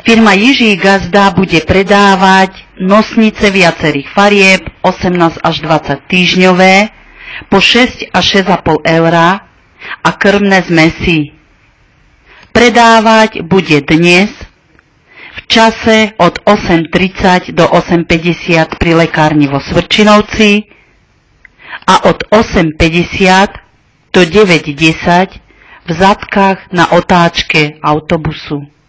Firma Jiží Gazda bude predávať nosnice viacerých farieb 18 až 20 týždňové po 6 až 6,5 € a krmné zmesi. Predávať bude dnes v čase od 8:30 do 8:50 pri lekárni vo Svrčinovci a od 8:50 do 9:10 v Zadkách na otáčke autobusu.